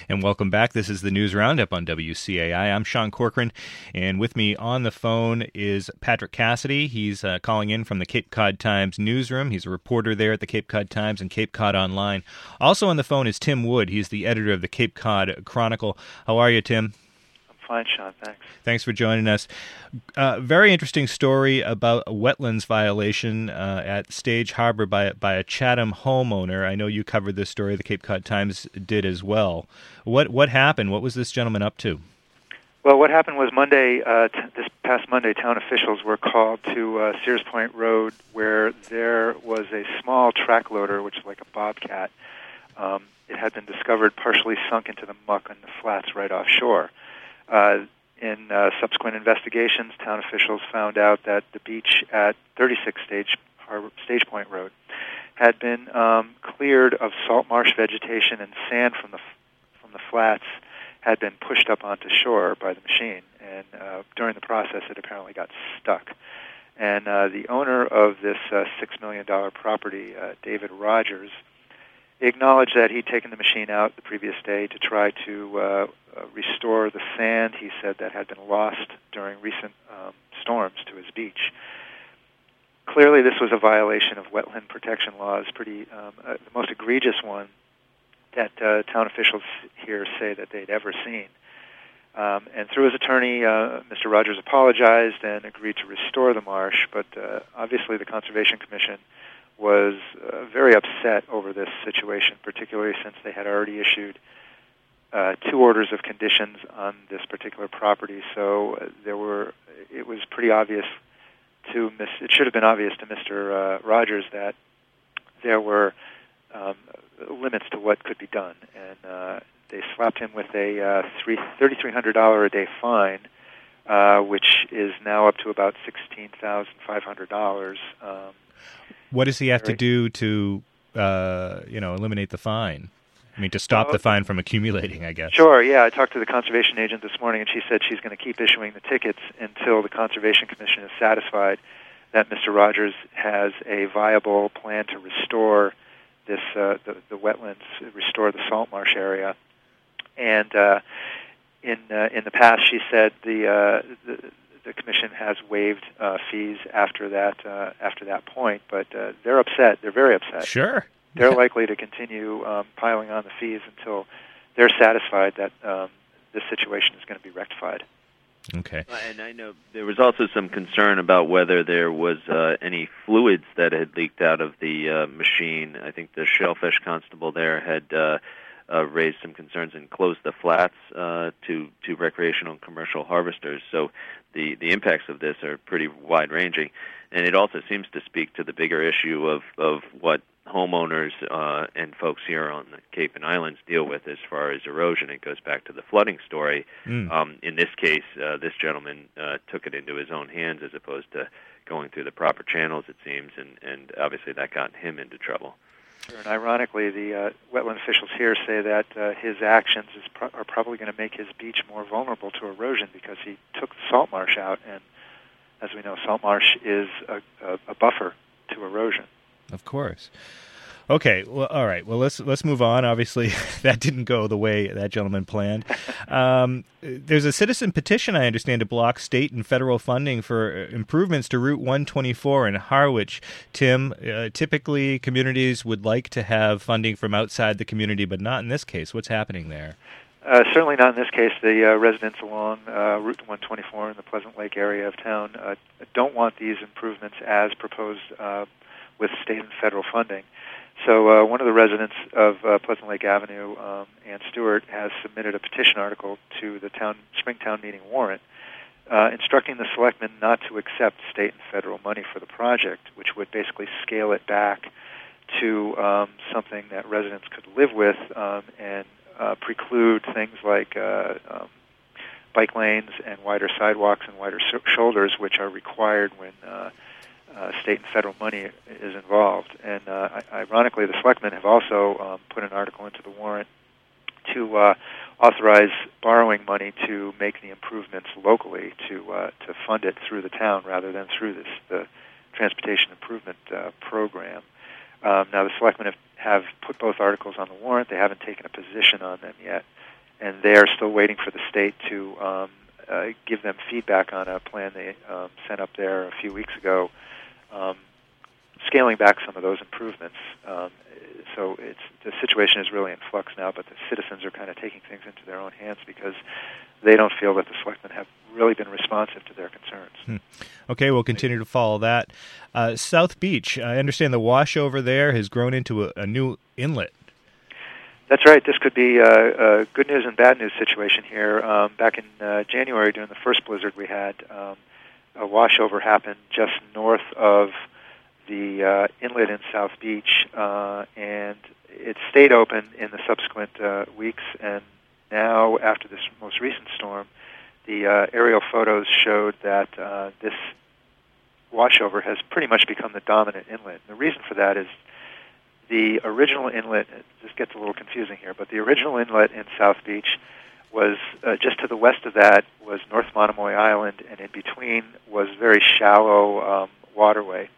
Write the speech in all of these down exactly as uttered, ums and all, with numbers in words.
And welcome back. This is the News Roundup on W C A I. I'm Sean Corcoran, and with me on the phone is Patrick Cassidy. He's uh, calling in from the Cape Cod Times newsroom. He's a reporter there at the Cape Cod Times and Cape Cod Online. Also on the phone is Tim Wood. He's the editor of the Cape Cod Chronicle. How are you, Tim? Fine, Sean. Thanks. Thanks for joining us. Uh, very interesting story about a wetlands violation uh, at Stage Harbor by by a Chatham homeowner. I know you covered this story. The Cape Cod Times did as well. What what happened? What was this gentleman up to? Well, what happened was Monday, uh, t- this past Monday, town officials were called to uh, Sears Point Road, where there was a small track loader, which is like a bobcat. Um, it had been discovered partially sunk into the muck on the flats right offshore. Uh, in uh, subsequent investigations, town officials found out that the beach at thirty-six Stage, Harbor, Stage Point Road had been um, cleared of salt marsh vegetation, and sand from the from the flats had been pushed up onto shore by the machine. And uh, during the process, it apparently got stuck. And uh, the owner of this uh, six million dollars property, uh, David Rogers, acknowledged that he'd taken the machine out the previous day to try to uh, uh, restore the sand, he said, that had been lost during recent um, storms to his beach. Clearly, this was a violation of wetland protection laws, pretty um, uh, the most egregious one that uh, town officials here say that they'd ever seen. Um, and through his attorney, uh, Mister Rogers apologized and agreed to restore the marsh, but uh, obviously the Conservation Commission was uh, very upset over this situation, particularly since they had already issued uh, two orders of conditions on this particular property. So uh, there were, it was pretty obvious to Miss. It should have been obvious to Mister Uh, Rogers that there were um, limits to what could be done, and uh, they slapped him with a uh, three thirty-three hundred dollars a day fine, uh, which is now up to about sixteen thousand five hundred dollars. Um, What does he have to do to, uh, you know, eliminate the fine? I mean, to stop the fine from accumulating, I guess. Sure, yeah. I talked to the conservation agent this morning, and she said she's going to keep issuing the tickets until the Conservation Commission is satisfied that Mister Rogers has a viable plan to restore this uh, the, the wetlands, restore the salt marsh area. And uh, in uh, in the past, she said the uh, the The commission has waived uh, fees after that uh, after that point, but uh, they're upset. They're very upset. Sure, they're yeah. likely to continue um, piling on the fees until they're satisfied that um, this situation is going to be rectified. Okay. And I know there was also some concern about whether there was uh, any fluids that had leaked out of the uh, machine. I think the shellfish constable there had Uh, Uh, raised some concerns and closed the flats uh, to to recreational and commercial harvesters. So the, the impacts of this are pretty wide-ranging, and it also seems to speak to the bigger issue of, of what homeowners uh, and folks here on the Cape and Islands deal with as far as erosion. It goes back to the flooding story. Mm. Um, in this case, uh, this gentleman uh, took it into his own hands as opposed to going through the proper channels, it seems, and, and obviously that got him into trouble. And ironically, the uh, wetland officials here say that uh, his actions is pro- are probably going to make his beach more vulnerable to erosion because he took the salt marsh out, and as we know, salt marsh is a, a, a buffer to erosion. Of course. Okay, well, all right. Well, let's let's move on. Obviously, that didn't go the way that gentleman planned. Um, there's a citizen petition, I understand, to block state and federal funding for improvements to Route one twenty-four in Harwich. Tim, uh, typically communities would like to have funding from outside the community, but not in this case. What's happening there? Uh, certainly not in this case. The uh, residents along uh, Route one twenty-four in the Pleasant Lake area of town uh, don't want these improvements as proposed uh, with state and federal funding. So uh, one of the residents of uh, Pleasant Lake Avenue, um, Ann Stewart, has submitted a petition article to the town Springtown meeting warrant uh, instructing the selectmen not to accept state and federal money for the project, which would basically scale it back to um, something that residents could live with um, and uh, preclude things like uh, um, bike lanes and wider sidewalks and wider sh- shoulders, which are required when uh, Uh, state and federal money is involved. And uh, ironically, the selectmen have also um, put an article into the warrant to uh, authorize borrowing money to make the improvements locally, to uh, to fund it through the town rather than through this the transportation improvement uh, program. Um, now, the selectmen have, have put both articles on the warrant. They haven't taken a position on them yet. and they are still waiting for the state to um, uh, give them feedback on a plan they um, sent up there a few weeks ago, um, scaling back some of those improvements. Um, so it's, the situation is really in flux now, but the citizens are kind of taking things into their own hands because they don't feel that the selectmen have really been responsive to their concerns. Hmm. Okay, we'll continue to follow that. Uh, South Beach, I understand the washover there has grown into a, a new inlet. That's right. This could be a, a good news and bad news situation here. Um, back in uh, January, during the first blizzard we had, um, a washover happened just north of the uh, inlet in South Beach, uh, and it stayed open in the subsequent uh, weeks. And now, after this most recent storm, the uh, aerial photos showed that uh, this washover has pretty much become the dominant inlet. And the reason for that is the original inlet, this gets a little confusing here, but the original inlet in South Beach was uh, just to the west of that was North Monomoy Island, and in between was very shallow um, waterway.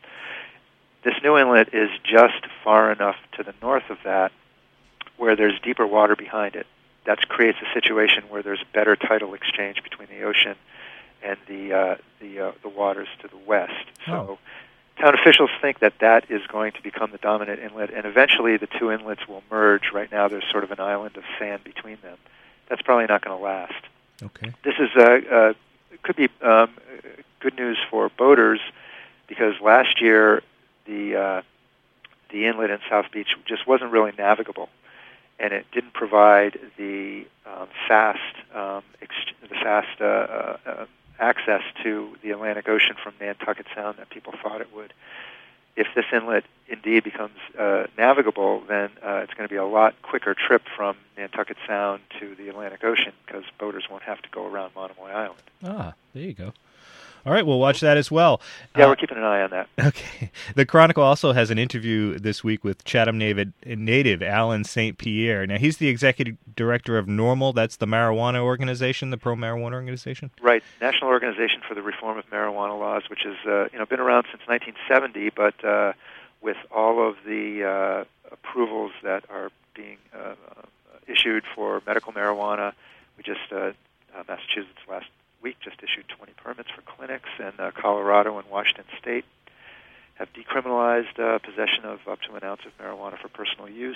This new inlet is just far enough to the north of that where there's deeper water behind it. That creates a situation where there's better tidal exchange between the ocean and the uh, the uh, the waters to the west. So oh. town officials think that that is going to become the dominant inlet, and eventually the two inlets will merge. Right now there's sort of an island of sand between them. That's probably not going to last. Okay. This is uh, uh, could be um, good news for boaters because last year the uh, the inlet in South Beach just wasn't really navigable, and it didn't provide the um, fast um, ex- the fast uh, uh, uh, access to the Atlantic Ocean from Nantucket Sound that people thought it would. If this inlet indeed becomes uh, navigable, then uh, it's going to be a lot quicker trip from Nantucket Sound to the Atlantic Ocean because boaters won't have to go around Monomoy Island. Ah, there you go. All right, we'll watch that as well. Yeah, uh, we're keeping an eye on that. Okay. The Chronicle also has an interview this week with Chatham native, native Alan Saint Pierre. Now, he's the executive director of NORML. That's the marijuana organization, the pro-marijuana organization? Right. National Organization for the Reform of Marijuana Laws, which has uh, you know, been around since nineteen seventy, but uh, with all of the uh, approvals that are being uh, issued for medical marijuana, we just, uh, uh, Massachusetts last week just issued twenty permits for clinics, and uh, Colorado and Washington State have decriminalized uh, possession of up to an ounce of marijuana for personal use.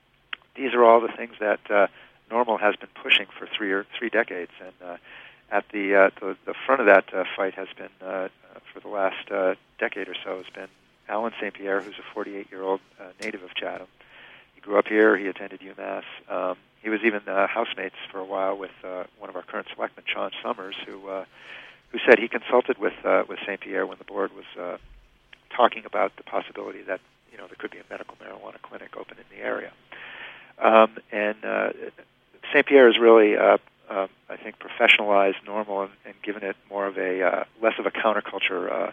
These are all the things that uh, NORML has been pushing for three or three decades, and uh, at the, uh, the the front of that uh, fight has been uh, for the last uh, decade or so has been Alan Saint Pierre, who's a forty-eight-year-old uh, native of Chatham. He grew up here. He attended UMass. Um, He was even uh, housemates for a while with uh, one of our current selectmen, Sean Summers, who uh, who said he consulted with uh, with Saint Pierre when the board was uh, talking about the possibility that you know there could be a medical marijuana clinic open in the area. Um, and uh, Saint Pierre has really, uh, uh, I think, professionalized NORML and, and given it more of a uh, less of a counterculture uh,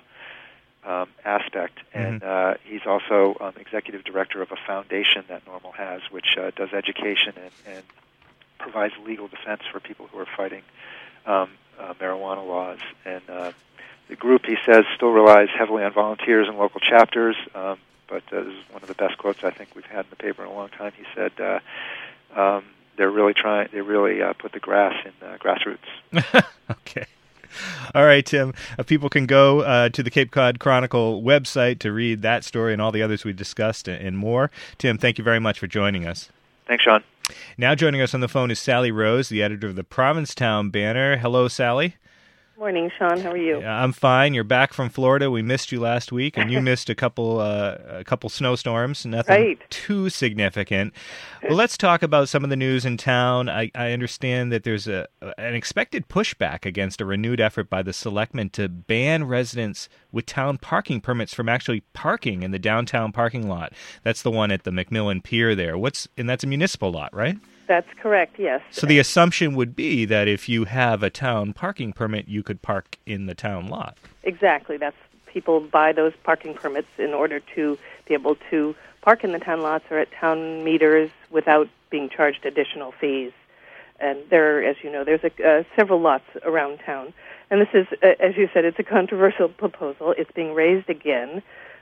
Um, aspect, and uh, he's also um, executive director of a foundation that NORML has, which uh, does education and, and provides legal defense for people who are fighting um, uh, marijuana laws. And uh, the group, he says, still relies heavily on volunteers and local chapters, um, but uh, this is one of the best quotes I think we've had in the paper in a long time. He said, uh, um, they're really trying, they really uh, put the grass in uh, grassroots. Okay. All right, Tim. Uh, people can go uh, to the Cape Cod Chronicle website to read that story and all the others we discussed and, and more. Tim, thank you very much for joining us. Thanks, Sean. Now joining us on the phone is Sally Rose, the editor of the Provincetown Banner. Hello, Sally. Morning, Sean. How are you? Uh, I'm fine. You're back from Florida. We missed you last week, and you missed a couple uh, a couple snowstorms. Nothing right. too significant. Well, let's talk about some of the news in town. I, I understand that there's a an expected pushback against a renewed effort by the selectmen to ban residents with town parking permits from actually parking in the downtown parking lot. That's the one at the McMillan Pier there. What's and that's a municipal lot, right? That's correct, yes. So the assumption would be that if you have a town parking permit, you could park in the town lot. Exactly. That's people buy those parking permits in order to be able to park in the town lots or at town meters without being charged additional fees. And there, as you know, there's a, uh, several lots around town. And this is, uh, as you said, it's a controversial proposal. It's being raised again.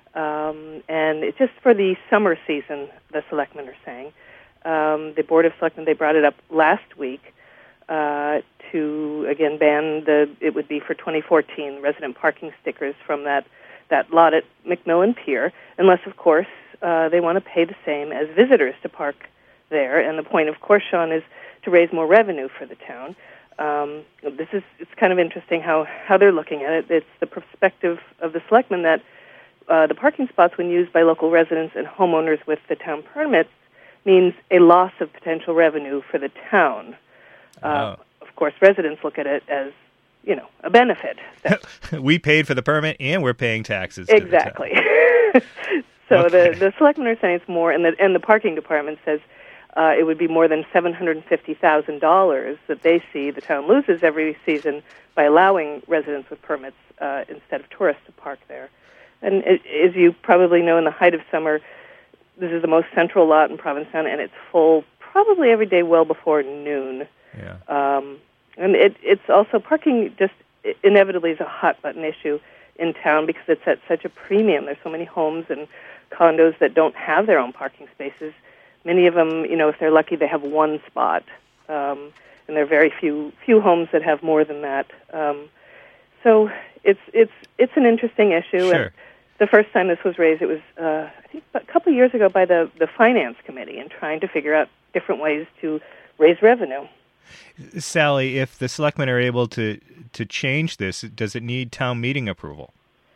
Um, and it's just for the summer season, the selectmen are saying. Um, the Board of Selectmen, they brought it up last week, uh, to, again, ban the, it would be for twenty fourteen, resident parking stickers from that, that lot at McMillan Pier, unless, of course, uh, they want to pay the same as visitors to park there. And the point, of course, Sean, is to raise more revenue for the town. Um, this is, it's kind of interesting how, how they're looking at it. It's the perspective of the selectmen that uh, the parking spots, when used by local residents and homeowners with the town permits, means a loss of potential revenue for the town. Uh, oh. Of course, residents look at it as, you know, a benefit. We paid for the permit, and we're paying taxes. Exactly. To the so okay. the, the selectmen are saying it's more, and the, and the parking department says uh, it would be more than seven hundred fifty thousand dollars that they see the town loses every season by allowing residents with permits uh, instead of tourists to park there. And it, as you probably know, in the height of summer, this is the most central lot in Provincetown, and it's full probably every day well before noon. Yeah. Um, and it, it's also, parking just inevitably is a hot-button issue in town because it's at such a premium. There's so many homes and condos that don't have their own parking spaces. Many of them, you know, if they're lucky, they have one spot. Um, and there are very few few homes that have more than that. Um, so it's it's it's an interesting issue. Sure. And the first time this was raised, it was, uh, I think, a couple of years ago by the, the Finance Committee and trying to figure out different ways to raise revenue. Sally, if the selectmen are able to, to change this, does it need town meeting approval?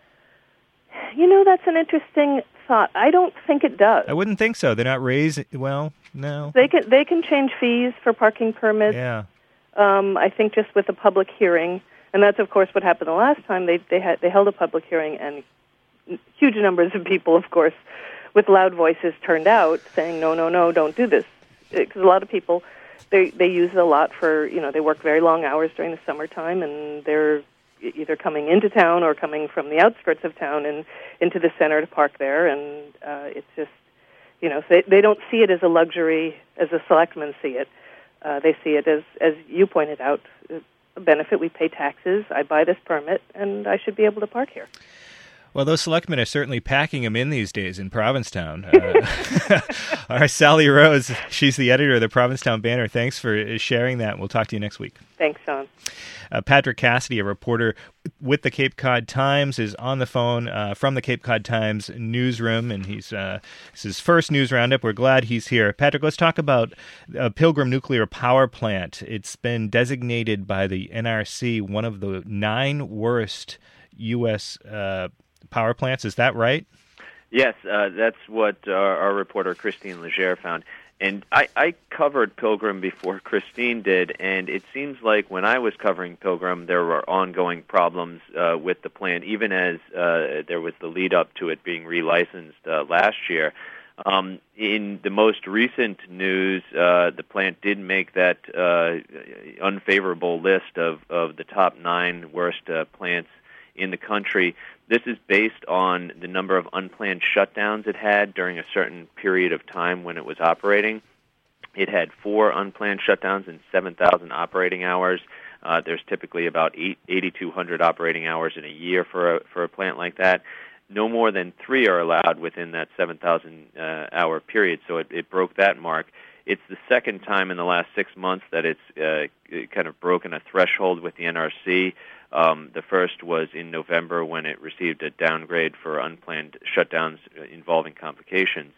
You know, that's an interesting thought. I don't think it does. I wouldn't think so. They're not raising, well, no. They can they can change fees for parking permits. Yeah. Um, I think just with a public hearing, and that's, of course, what happened the last time. They they had they held a public hearing, and huge numbers of people, of course, with loud voices turned out saying, no, no, no, don't do this. Because a lot of people, they they use it a lot for, you know, they work very long hours during the summertime, and they're either coming into town or coming from the outskirts of town and into the center to park there. And uh, it's just, you know, they, they don't see it as a luxury as the selectmen see it. Uh, they see it as, as you pointed out, a benefit. We pay taxes. I buy this permit, and I should be able to park here. Well, those selectmen are certainly packing them in these days in Provincetown. Uh, all right, Sally Rose, she's the editor of the Provincetown Banner. Thanks for sharing that. We'll talk to you next week. Thanks, Sean. Uh, Patrick Cassidy, a reporter with the Cape Cod Times, is on the phone uh, from the Cape Cod Times newsroom, and he's uh, this is his first news roundup. We're glad he's here. Patrick, let's talk about uh, Pilgrim Nuclear Power Plant. It's been designated by the N R C one of the nine worst U S uh, power plants. Is that right? Yes, uh, that's what uh, our reporter Christine Legere found. And I, I covered Pilgrim before Christine did, and it seems like when I was covering Pilgrim, there were ongoing problems uh, with the plant, even as uh, there was the lead-up to it being relicensed uh, last year. Um, in the most recent news, uh, the plant did make that uh, unfavorable list of, of the top nine worst uh, plants in the country. This is based on the number of unplanned shutdowns it had during a certain period of time when it was operating. It had four unplanned shutdowns and seven thousand operating hours. Uh, there's typically about eight, eighty-two hundred operating hours in a year for a, for a plant like that. No more than three are allowed within that seven thousand uh, hour period, so it, it broke that mark. It's the second time in the last six months that it's uh, kind of broken a threshold with the N R C. Um, the first was in November when it received a downgrade for unplanned shutdowns involving complications.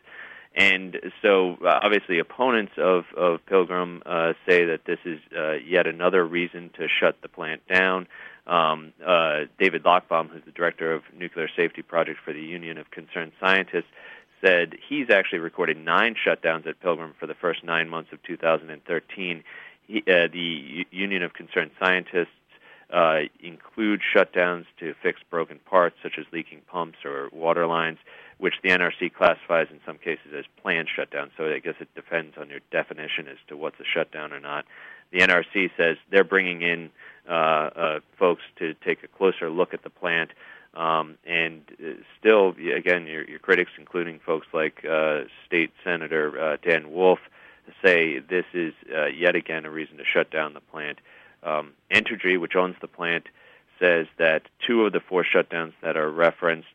And so uh, obviously opponents of, of Pilgrim uh, say that this is uh, yet another reason to shut the plant down. Um, uh, David Lochbaum, who's the director of Nuclear Safety Project for the Union of Concerned Scientists, said he's actually recorded nine shutdowns at Pilgrim for the first nine months of two thousand thirteen. He, uh, the U- Union of Concerned Scientists Uh, include shutdowns to fix broken parts, such as leaking pumps or water lines, which the N R C classifies in some cases as planned shutdowns. So I guess it depends on your definition as to what's a shutdown or not. The N R C says they're bringing in uh, uh, folks to take a closer look at the plant. Um, and uh, still, again, your, your critics, including folks like uh, State Senator uh, Dan Wolf, say this is uh, yet again a reason to shut down the plant. Um, Entergy, which owns the plant, says that two of the four shutdowns that are referenced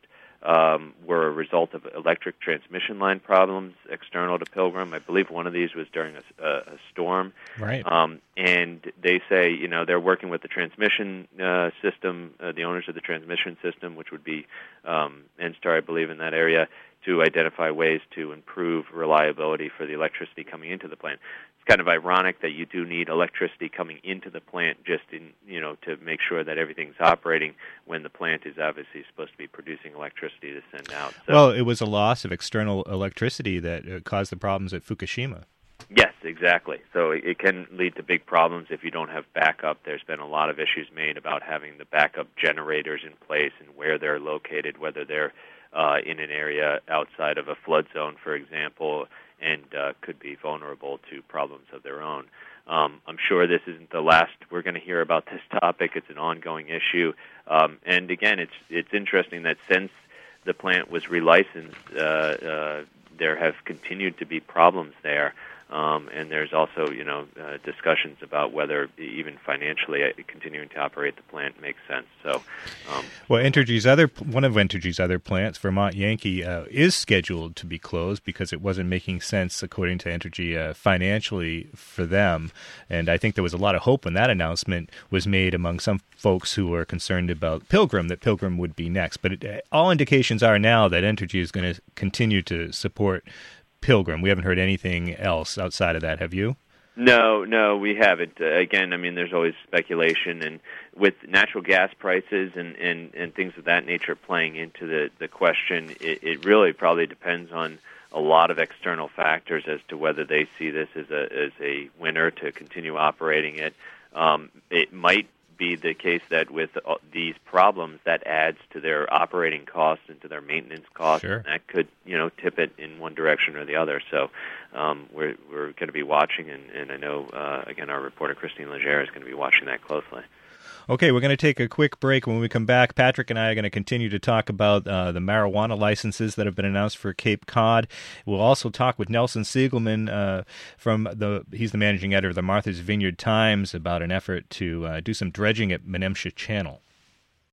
um, were a result of electric transmission line problems external to Pilgrim. I believe one of these was during a, a, a storm. Right. Um, and they say, you know, they're working with the transmission uh, system, uh, the owners of the transmission system, which would be um, Enstar, I believe, in that area, to identify ways to improve reliability for the electricity coming into the plant. It's kind of ironic that you do need electricity coming into the plant just in, you know, to make sure that everything's operating when the plant is obviously supposed to be producing electricity to send out. So, well, it was a loss of external electricity that uh, caused the problems at Fukushima. Yes, exactly. So it, it can lead to big problems if you don't have backup. There's been a lot of issues made about having the backup generators in place and where they're located, whether they're uh, in an area outside of a flood zone, for example, and uh, could be vulnerable to problems of their own. Um, I'm sure this isn't the last we're going to hear about this topic. It's an ongoing issue. Um, and again, it's it's interesting that since the plant was relicensed, uh, uh, there have continued to be problems there. Um, and there's also, you know, uh, discussions about whether even financially uh, continuing to operate the plant makes sense. So, um, well, Entergy's other one of Entergy's other plants, Vermont Yankee, uh, is scheduled to be closed because it wasn't making sense, according to Entergy, uh, financially for them. And I think there was a lot of hope when that announcement was made among some folks who were concerned about Pilgrim, that Pilgrim would be next. But it, all indications are now that Entergy is going to continue to support Pilgrim. We haven't heard anything else outside of that, have you? No, no, we haven't. Uh, again, I mean, there's always speculation, and with natural gas prices and, and, and things of that nature playing into the, the question, it, it really probably depends on a lot of external factors as to whether they see this as a as a winner to continue operating it. Um, it might be the case that with these problems, that adds to their operating costs and to their maintenance costs. Sure. And that could, you know, tip it in one direction or the other. So um, we're we're going to be watching, and, and I know, uh, again, our reporter Christine Legere is going to be watching that closely. Okay, we're going to take a quick break. When we come back, Patrick and I are going to continue to talk about uh, the marijuana licenses that have been announced for Cape Cod. We'll also talk with Nelson Siegelman uh, from the, he's the managing editor of the Martha's Vineyard Times, about an effort to uh, do some dredging at Menemsha Channel.